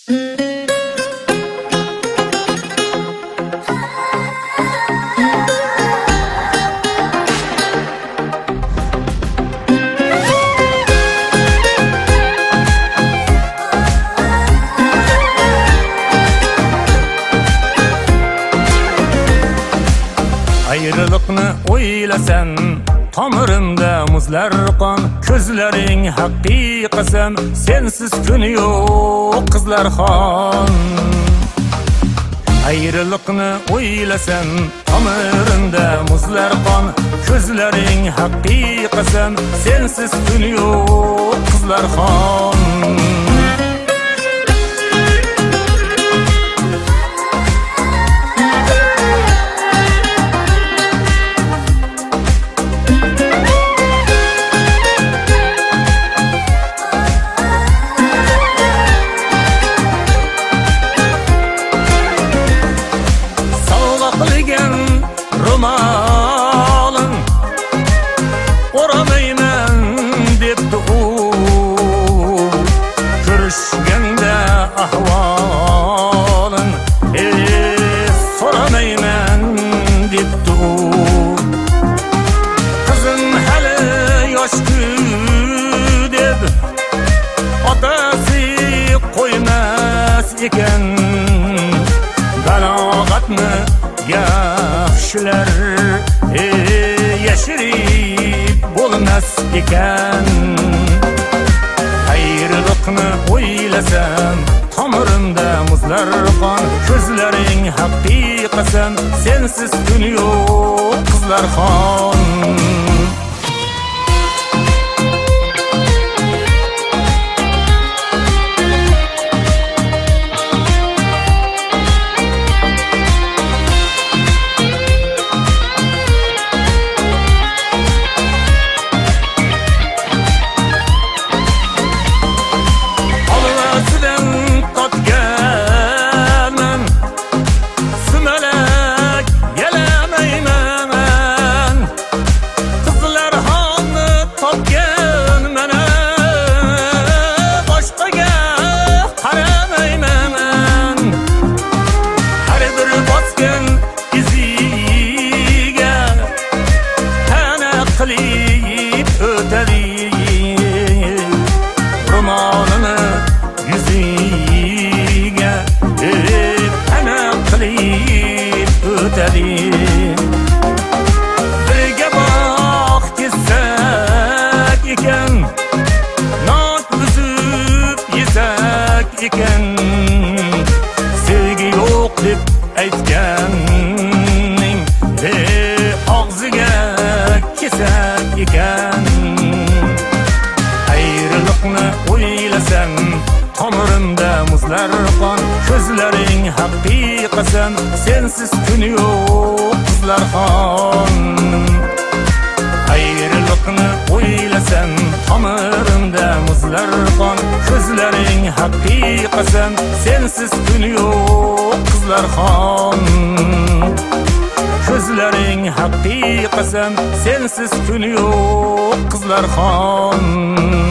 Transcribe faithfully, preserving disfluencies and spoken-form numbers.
Ayrılıkni o'ylasam, tomirimda muzlar qon, ko'zlaring haqiqiy qasam, sensiz kun yo'q qizlar xon. Ayrılıkni o'ylasam, tomirimda muzlar qon, ko'zlaring haqiqiy qasam, sensiz kun yo'q qizlar xon. Romalın oramayman debdi u, ko'rishganda ahvolin ey so'ramayman debdi u. Qizim hali yoshku deb otasi qo'ymas ekan, balog'atni yaxshilar yashirib bo'lmas ekan. Ayriliqni o'ylasam, tomirimda muzlar qon, ko'zlaring haqiqiy qasam, sensiz kun yo'q qizlar xon. Romalını yüzüge ana qilib o'tadi. Birga baq kesak ekan, not buzib yesak ekan, sevgi yo'q deb aytganing og'ziga kesak ekan. Ayrılıkni o'ylasam, tomirimda muzlar qon, ko'zlaring haqiqiy qasam, sensiz kun yo'q qizlar xon. Ayrılıkni o'ylasam, tomirimda muzlar qon, ko'zlaring haqiqiy qasam, sensiz kun yo'q qizlar xon. Ko'zlaring haqiqiy qasam, sensiz kun yo'q qizlar xon.